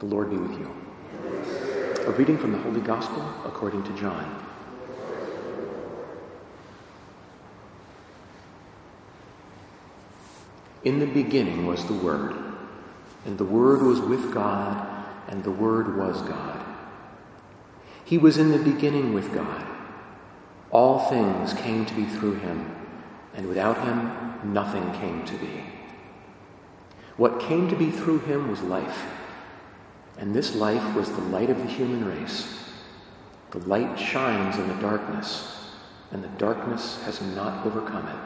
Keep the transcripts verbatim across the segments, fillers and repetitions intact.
The Lord be with you. A reading from the Holy Gospel according to John. In the beginning was the Word, and the Word was with God, and the Word was God. He was in the beginning with God. All things came to be through him, and without him nothing came to be. What came to be through him was life, and this life was the light of the human race. The light shines in the darkness, and the darkness has not overcome it.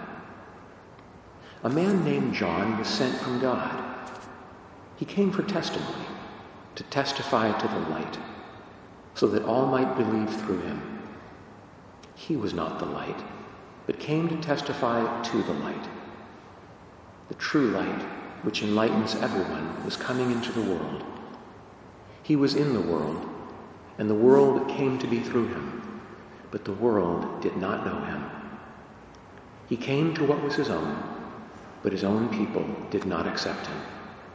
A man named John was sent from God. He came for testimony, to testify to the light, so that all might believe through him. He was not the light, but came to testify to the light. The true light, which enlightens everyone, was coming into the world. He was in the world, and the world came to be through him, but the world did not know him. He came to what was his own, but his own people did not accept him.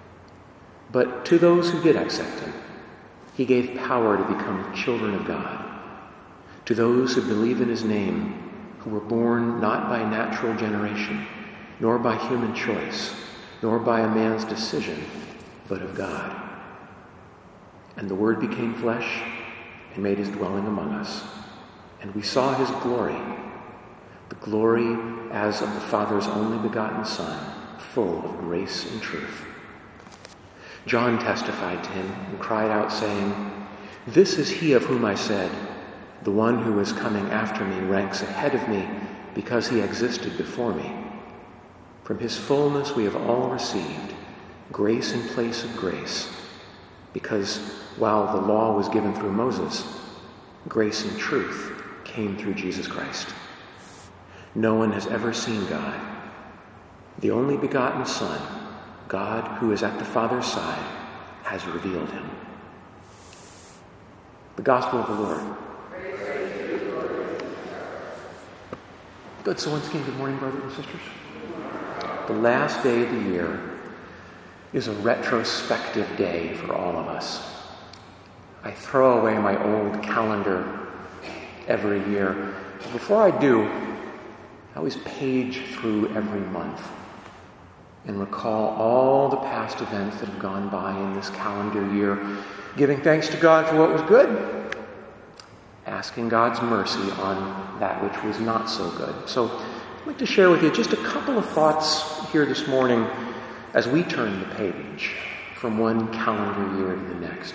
But to those who did accept him, he gave power to become children of God, to those who believe in his name, who were born not by natural generation, nor by human choice, nor by a man's decision, but of God. And the Word became flesh and made his dwelling among us, and we saw his glory, the glory as of the Father's only begotten Son, full of grace and truth. John testified to him and cried out, saying, "This is he of whom I said, 'The one who is coming after me ranks ahead of me because he existed before me.' From his fullness we have all received grace in place of grace, because while the law was given through Moses, grace and truth came through Jesus Christ. No one has ever seen God. The only begotten Son, God who is at the Father's side, has revealed him." The Gospel of the Lord. Good. So once again, good morning, brothers and sisters. The last day of the year is a retrospective day for all of us. I throw away my old calendar every year. But before I do, I always page through every month and recall all the past events that have gone by in this calendar year, giving thanks to God for what was good, asking God's mercy on that which was not so good. So I'd like to share with you just a couple of thoughts here this morning as we turn the page from one calendar year to the next.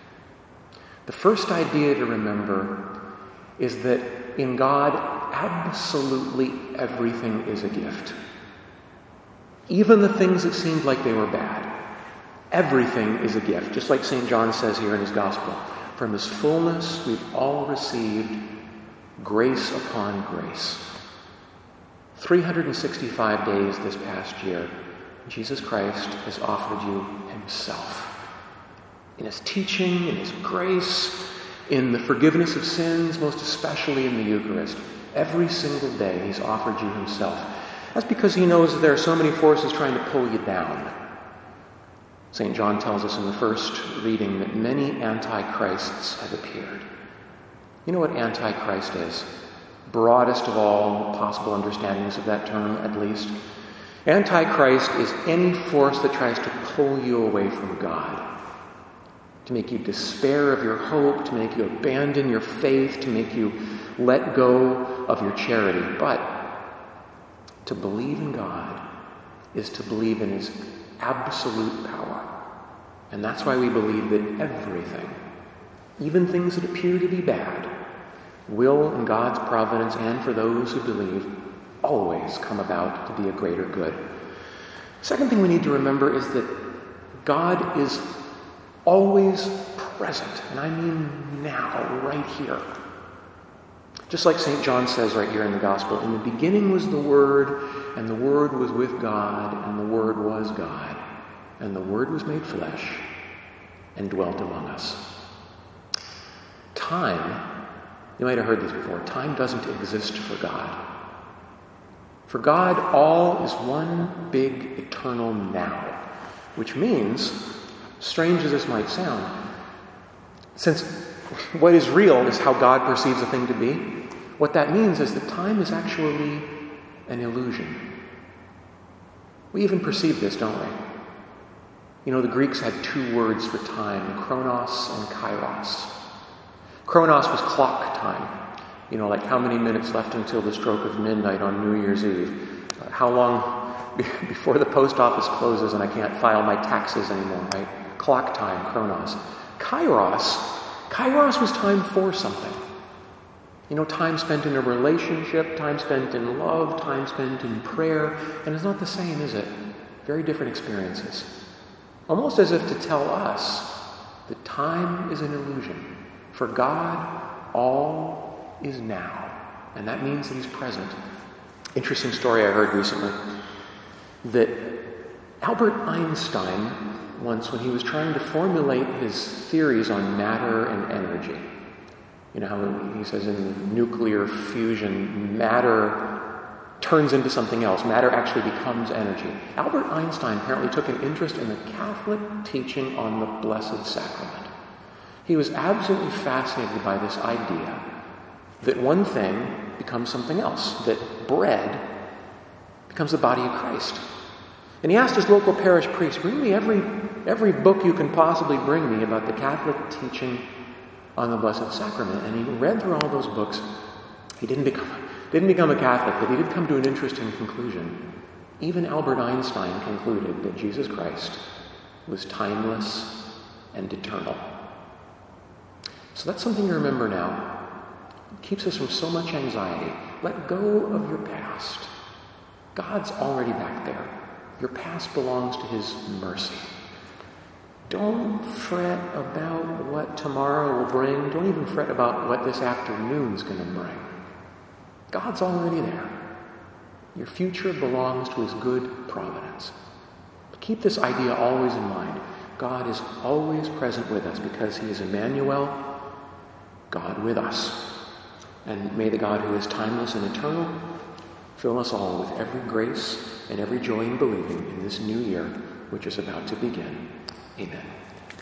The first idea to remember is that in God, absolutely everything is a gift. Even the things that seemed like they were bad, everything is a gift. Just like Saint John says here in his Gospel, from his fullness we've all received grace upon grace. three hundred sixty-five days this past year, Jesus Christ has offered you himself. In his teaching, in his grace, in the forgiveness of sins, most especially in the Eucharist, every single day he's offered you himself. That's because he knows that there are so many forces trying to pull you down. Saint John tells us in the first reading that many antichrists have appeared. You know what antichrist is? Broadest of all possible understandings of that term, at least. Antichrist is any force that tries to pull you away from God, to make you despair of your hope, to make you abandon your faith, to make you let go of your charity. But to believe in God is to believe in his absolute power. And that's why we believe that everything, even things that appear to be bad, will, in God's providence and for those who believe, always come about to be a greater good. Second thing we need to remember is that God is always present, and I mean now, right here. Just like Saint John says right here in the Gospel, in the beginning was the Word, and the Word was with God, and the Word was God, and the Word was made flesh and dwelt among us. Time, you might have heard this before, time doesn't exist for God. For God, all is one big eternal now, which means Strange as this might sound, since what is real is how God perceives a thing to be, what that means is that time is actually an illusion. We even perceive this, don't we? You know, the Greeks had two words for time, chronos and kairos. Chronos was clock time. You know, like how many minutes left until the stroke of midnight on New Year's Eve? Uh, how long before the post office closes and I can't file my taxes anymore, right? Clock time, chronos. Kairos, kairos was time for something. You know, time spent in a relationship, time spent in love, time spent in prayer, and it's not the same, is it? Very different experiences. Almost as if to tell us that time is an illusion. For God, all is now. And that means that he's present. Interesting story I heard recently. That Albert Einstein, once when he was trying to formulate his theories on matter and energy, you know how he says in nuclear fusion, matter turns into something else. Matter actually becomes energy. Albert Einstein apparently took an interest in the Catholic teaching on the Blessed Sacrament. He was absolutely fascinated by this idea that one thing becomes something else, that bread becomes the body of Christ. And he asked his local parish priest, bring me every, every book you can possibly bring me about the Catholic teaching on the Blessed Sacrament. And he read through all those books. He didn't become, didn't become a Catholic, but he did come to an interesting conclusion. Even Albert Einstein concluded that Jesus Christ was timeless and eternal. So that's something to remember now. It keeps us from so much anxiety. Let go of your past. God's already back there. Your past belongs to his mercy. Don't fret about what tomorrow will bring. Don't even fret about what this afternoon's going to bring. God's already there. Your future belongs to his good providence. But keep this idea always in mind. God is always present with us because he is Emmanuel, God with us. And may the God who is timeless and eternal fill us all with every grace and every joy in believing in this new year which is about to begin. Amen.